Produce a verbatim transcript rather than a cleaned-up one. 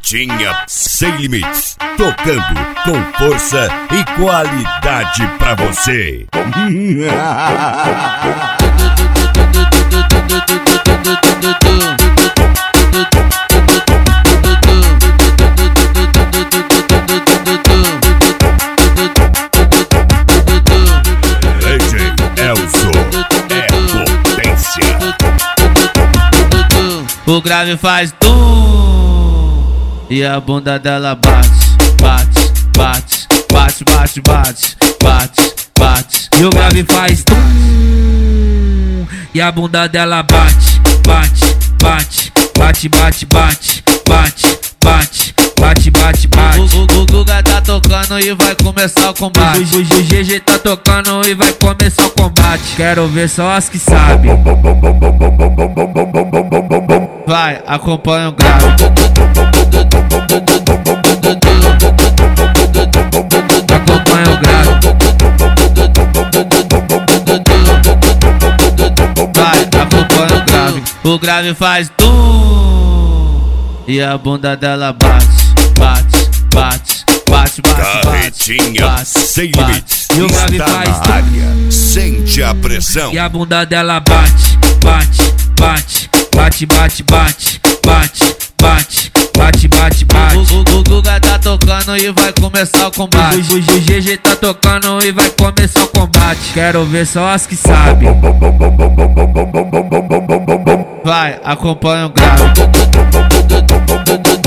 Carretinha Sem Limites, tocando com força e qualidade pra você. Legend Elzo é potência. O grave faz tum e a bunda dela bate, bate, bate, bate, bate, bate, bate, bate. E o grave faz tum e a bunda dela bate, bate, bate, bate, bate, bate, bate, bate, bate, bate, bate. O, o, o Guga tá tocando e vai começar o combate. O, o G G tá tocando e vai começar o combate. Quero ver só as que sabem. Vai, acompanha o grave. Acompanha o grave. Vai, acompanha o grave. O grave faz tum e a bunda dela bate, bate, bate, bate, bate. Carretinha bate, Sem bate. Limites E o grave está faz na tum área. Sente a pressão. e a bunda dela bate, bate, bate, bate, bate, bate, bate, bate, bate, bate, bate. O, o, o Guga tá tocando e vai começar o combate. O, o G G tá tocando e vai começar o combate. Quero ver só as que sabem. Vai, acompanha o grave.